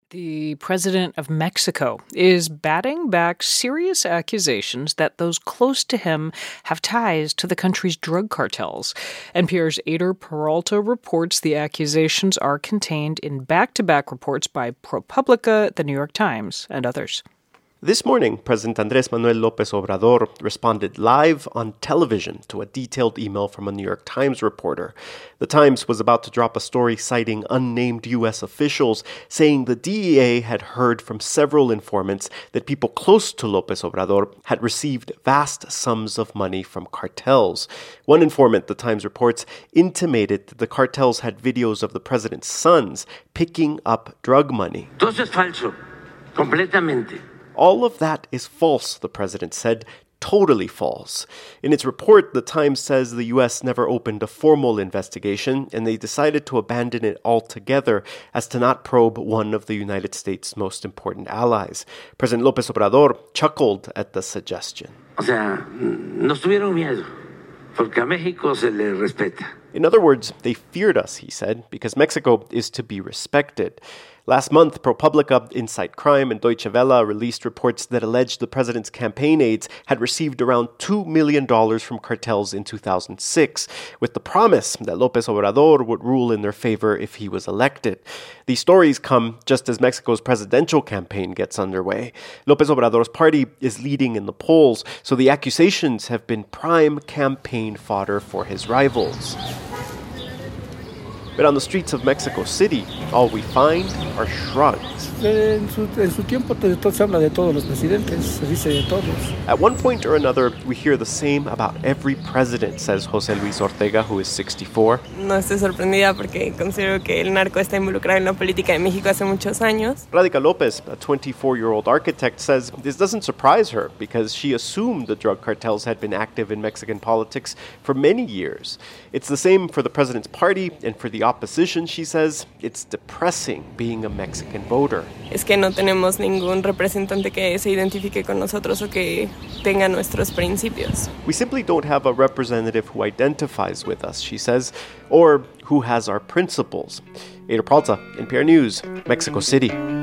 The president of Mexico is batting back serious accusations that those close to him have ties to the country's drug cartels. NPR's Ader Peralta reports the accusations are contained in back-to-back reports by ProPublica, The New York Times, and others. This morning, President Andrés Manuel López Obrador responded live on television to a detailed email from a New York Times reporter. The Times was about to drop a story citing unnamed U.S. officials, saying the DEA had heard from several informants that people close to López Obrador had received vast sums of money from cartels. One informant, the Times reports, intimated that the cartels had videos of the president's sons picking up drug money. Todo es falso, completamente. All of that is false, the president said. Totally false. In its report, the Times says the U.S. never opened a formal investigation, and they decided to abandon it altogether as to not probe one of the United States' most important allies. President López Obrador chuckled at the suggestion. O sea, nos tuvieron miedo, porque a México se le respeta. In other words, they feared us, he said, because Mexico is to be respected. Last month, ProPublica, Inside Crime, and Deutsche Welle released reports that alleged the president's campaign aides had received around $2 million from cartels in 2006, with the promise that López Obrador would rule in their favor if he was elected. These stories come just as Mexico's presidential campaign gets underway. López Obrador's party is leading in the polls, so the accusations have been prime campaign fodder for his rivals. But on the streets of Mexico City, all we find are shrugs. En su tiempo se habla de todos los presidentes, se dice de todos. At one point or another, we hear the same about every president, says José Luis Ortega, who is 64. No estoy sorprendida porque considero que el narco está involucrado en la política de México hace muchos años. Radhika López, a 24-year-old architect, says this doesn't surprise her because she assumed the drug cartels had been active in Mexican politics for many years. It's the same for the president's party and for the opposition, she says. It's depressing being a Mexican voter. Es que no tenemos ningún representante que se identifique con nosotros o que tenga nuestros principios. We simply don't have a representative who identifies with us, she says, or who has our principles. Ader Peralta, NPR News, Mexico City.